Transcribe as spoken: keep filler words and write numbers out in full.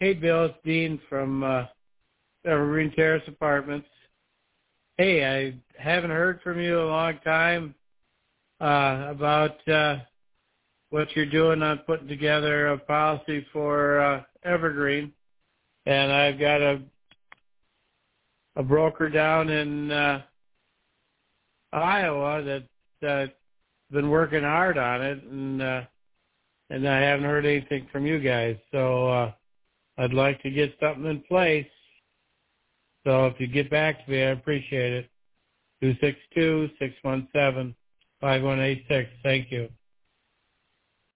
Hey, Bill, it's Dean from uh, Evergreen Terrace Apartments. Hey, I haven't heard from you in a long time uh, about uh, what you're doing on putting together a policy for uh, Evergreen. And I've got a a broker down in uh, Iowa that's uh, been working hard on it, and uh, and I haven't heard anything from you guys. So uh, I'd like to get something in place. So if you get back to me, I appreciate it. two six two, six one seven, five one eight six. Thank you.